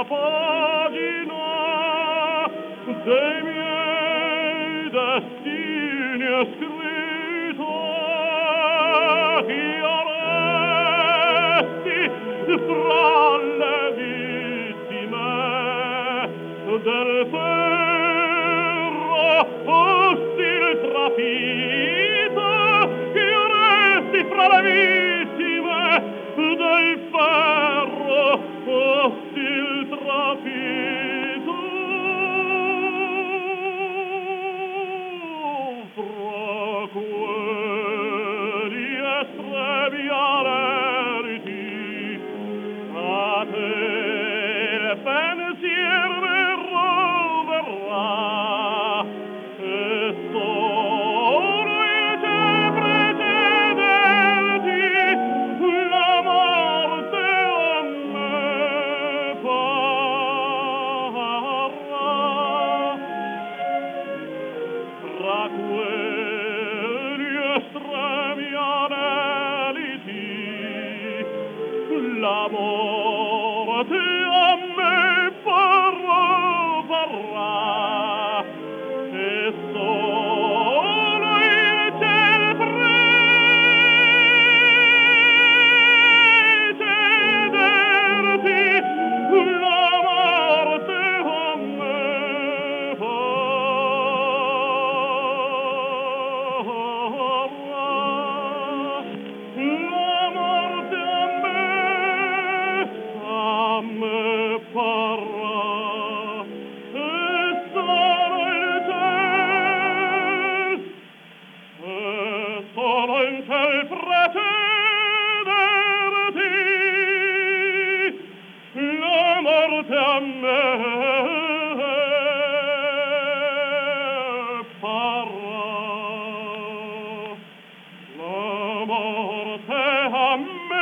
pagina dei miei destini è scritto, io resti tra le vittime del ferro ostil trafitto, io resti fra le vittime del ferro ostil trafitto, fra quelli estremi alerti a te il pensiero verrà e solo il te precedenti la morte a me parrà. Tra quelli estremi aneliti la morte a me parrà e solo il ciel precederti la morte a me parrà, la morte a me parrà e solo il ciel precederti la morte a me parrà, la morte a me